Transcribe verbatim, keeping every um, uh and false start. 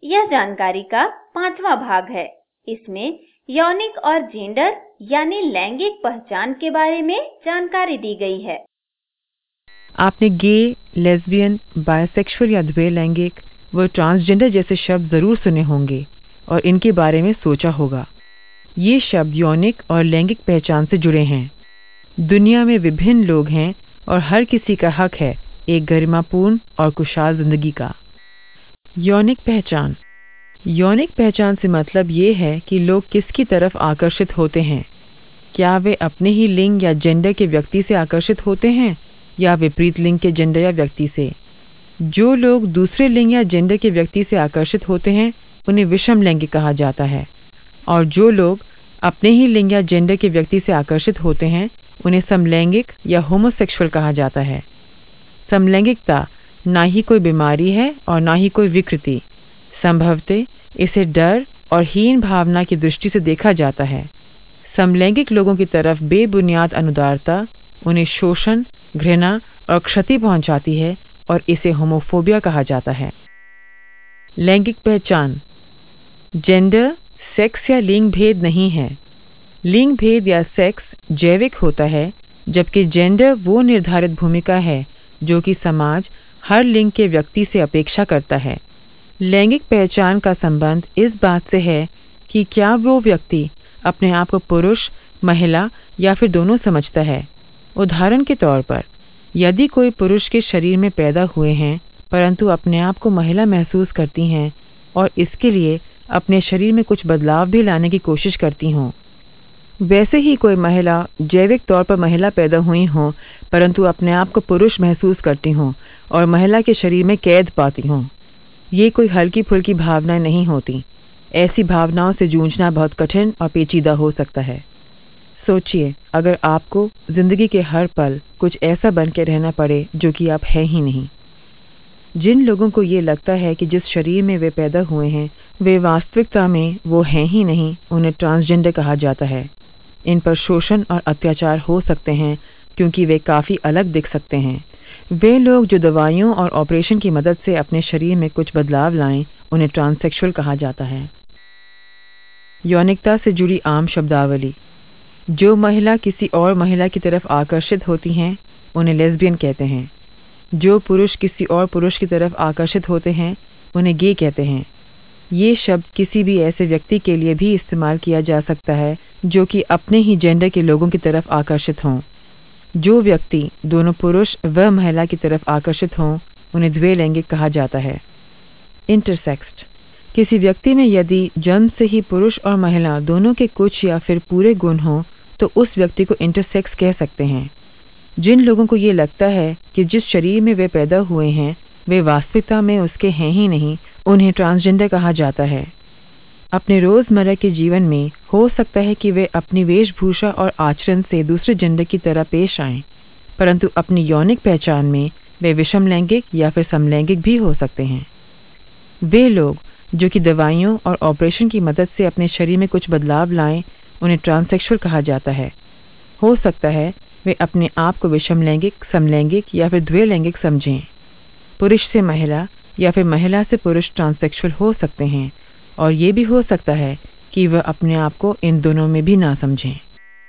यह जानकारी का पांचवा भाग है। इसमें यौनिक और जेंडर यानी लैंगिक पहचान के बारे में जानकारी दी गई है। आपने गे, लेस्बियन, बायोसेक्सुअल या द्विलैंगिक व ट्रांसजेंडर जैसे शब्द ज़रूर सुने होंगे और इनके बारे में सोचा होगा। ये शब्द यौनिक और लैंगिक पहचान से जुड़े हैं। दुनिया में विभिन्न लोग हैं और हर किसी का हक है एक गरिमापूर्ण और खुशहाल जिंदगी का। यौनिक पहचान। यौनिक पहचान से मतलब ये है कि लोग किसकी तरफ आकर्षित होते हैं। क्या वे अपने ही लिंग या जेंडर के व्यक्ति से आकर्षित होते हैं या विपरीत लिंग के जेंडर या व्यक्ति से। जो लोग दूसरे लिंग या जेंडर के व्यक्ति से आकर्षित होते हैं उन्हें विषम लैंगिक कहा जाता है, और जो लोग अपने ही लिंग या जेंडर के व्यक्ति से आकर्षित होते हैं उन्हें समलैंगिक या होमोसेक्सुअल कहा जाता है। समलैंगिकता ना ही कोई बीमारी है और ना ही कोई विकृति। संभवतः इसे डर और हीन भावना की दृष्टि से देखा जाता है। समलैंगिक लोगों की तरफ बेबुनियाद अनुदारता उन्हें शोषण, घृणा और क्षति पहुंचाती है और इसे होमोफोबिया कहा जाता है। लैंगिक पहचान। जेंडर सेक्स या लिंग भेद नहीं है। लिंग भेद या सेक्स जैविक होता है, जबकि जेंडर वो निर्धारित भूमिका है जो कि समाज हर लिंग के व्यक्ति से अपेक्षा करता है। लैंगिक पहचान का संबंध इस बात से है कि क्या वो व्यक्ति अपने आप को पुरुष, महिला या फिर दोनों समझता है। उदाहरण के तौर पर, यदि कोई पुरुष के शरीर में पैदा हुए हैं परंतु अपने आप को महिला महसूस करती हैं और इसके लिए अपने शरीर में कुछ बदलाव भी लाने की कोशिश करती हों। वैसे ही कोई महिला जैविक तौर पर महिला पैदा हुई हों परंतु अपने आप को पुरुष महसूस करती हों और महिला के शरीर में कैद पाती हों। ये कोई हल्की फुल्की भावनाएं नहीं होती। ऐसी भावनाओं से जूझना बहुत कठिन और पेचीदा हो सकता है। सोचिए, अगर आपको ज़िंदगी के हर पल कुछ ऐसा बन के रहना पड़े जो कि आप हैं ही नहीं। जिन लोगों को ये लगता है कि जिस शरीर में वे पैदा हुए हैं वे वास्तविकता में वो हैं ही नहीं, उन्हें ट्रांसजेंडर कहा जाता है। इन पर शोषण और अत्याचार हो सकते हैं क्योंकि वे काफ़ी अलग दिख सकते हैं। वे लोग जो दवाइयों और ऑपरेशन की मदद से अपने शरीर में कुछ बदलाव लाएं, उन्हें ट्रांससेक्सुअल कहा जाता है। यौनिकता से जुड़ी आम शब्दावली। जो महिला किसी और महिला की तरफ आकर्षित होती हैं उन्हें लेस्बियन कहते हैं। जो पुरुष किसी और पुरुष की तरफ आकर्षित होते हैं उन्हें गे कहते हैं। ये शब्द किसी भी ऐसे व्यक्ति के लिए भी इस्तेमाल किया जा सकता है जो कि अपने ही जेंडर के लोगों की तरफ आकर्षित हों। जो व्यक्ति दोनों पुरुष व महिला की तरफ आकर्षित हों उन्हें द्विलैंगिक कहा जाता है। इंटरसेक्स्ड। किसी व्यक्ति में यदि जन्म से ही पुरुष और महिला दोनों के कुछ या फिर पूरे गुण हों तो उस व्यक्ति को इंटरसेक्स कह सकते हैं। जिन लोगों को ये लगता है कि जिस शरीर में वे पैदा हुए हैं वे वास्तविकता में उसके हैं ही नहीं, उन्हें ट्रांसजेंडर कहा जाता है। अपने रोज़मर्रा के जीवन में हो सकता है कि वे अपनी वेशभूषा और आचरण से दूसरे जेंडर की तरह पेश आएं, परंतु अपनी यौनिक पहचान में वे विषम लैंगिक या फिर समलैंगिक भी हो सकते हैं। वे लोग जो कि दवाइयों और ऑपरेशन की मदद से अपने शरीर में कुछ बदलाव लाएं, उन्हें ट्रांससेक्सुअल कहा जाता है। हो सकता है वे अपने आप को विषम लैंगिक, समलैंगिक या फिर द्विलैंगिक समझें। पुरुष से महिला या फिर महिला से पुरुष ट्रांससेक्सुअल हो सकते हैं और ये भी हो सकता है कि वह अपने आप को इन दोनों में भी ना समझें।